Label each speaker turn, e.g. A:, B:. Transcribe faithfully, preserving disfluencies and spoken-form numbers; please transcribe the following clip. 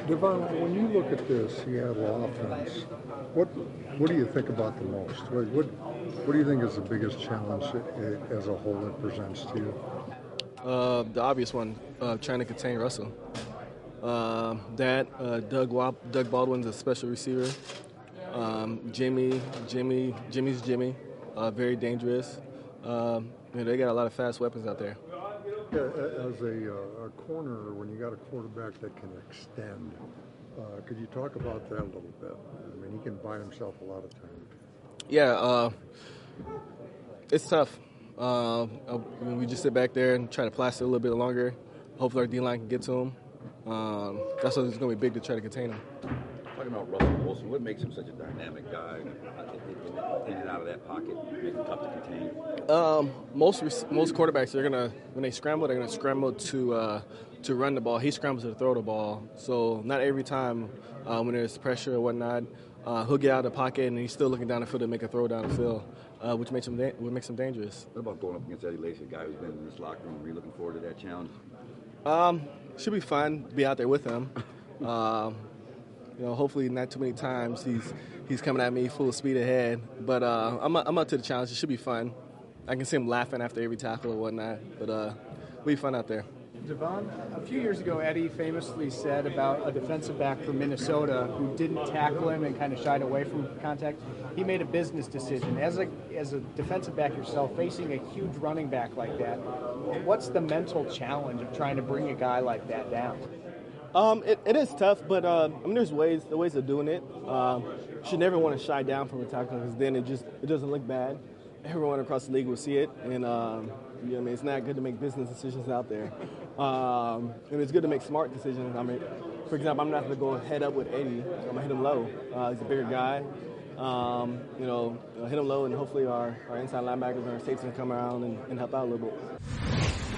A: Devon, when you look at this Seattle offense, what what do you think about the most? What what, what do you think is the biggest challenge it, as a whole it presents to you?
B: Uh, the obvious one, uh, trying to contain Russell. Uh, that uh, Doug Wap- Doug Baldwin's a special receiver. Um, Jimmy, Jimmy, Jimmy's Jimmy, uh, very dangerous. Um, you know, they got a lot of fast weapons out there.
A: Yeah, as a, uh, a corner, when you got a quarterback that can extend, uh, could you talk about that a little bit? I mean, he can buy himself a lot of time.
B: Yeah, uh, it's tough. Uh, we just sit back there and try to plaster a little bit longer. Hopefully our D-line can get to him. Um, that's why it's going to be big to try to contain him.
C: Talking about Russell Wilson, what makes him such a dynamic guy in and out of that pocket, make him tough to contain?
B: Um, most most quarterbacks, they're gonna when they scramble, they're gonna scramble to uh, to run the ball. He scrambles to throw the ball. So not every time uh, when there's pressure or whatnot, uh, he'll get out of the pocket and he's still looking down the field to make a throw down the field, uh, which makes him da- what makes him dangerous.
C: What about going up against Eddie Lacy, a guy who's been in this locker room? Are you looking forward to that challenge?
B: Um, should be fun to be out there with him. Um, You know, hopefully not too many times he's he's coming at me full speed ahead. But uh, I'm I'm up to the challenge. It should be fun. I can see him laughing after every tackle or whatnot. But uh, it'll be fun out there.
D: Devon, a few years ago, Eddie famously said about a defensive back from Minnesota who didn't tackle him and kind of shied away from contact. He made a business decision. As a as a defensive back yourself, facing a huge running back like that, what's the mental challenge of trying to bring a guy like that down?
B: Um, it, it is tough, but uh, I mean, there's ways, the ways of doing it. Um, you should never want to shy down from a tackle because then it just it doesn't look bad. Everyone across the league will see it, and um, you know, I mean, it's not good to make business decisions out there. Um, and it's good to make smart decisions. I mean, for example, I'm not going to go head up with Eddie. I'm going to hit him low. Uh, he's a bigger guy. Um, you know, hit him low, and hopefully our, our inside linebackers and our safeties can come around and, and help out a little bit.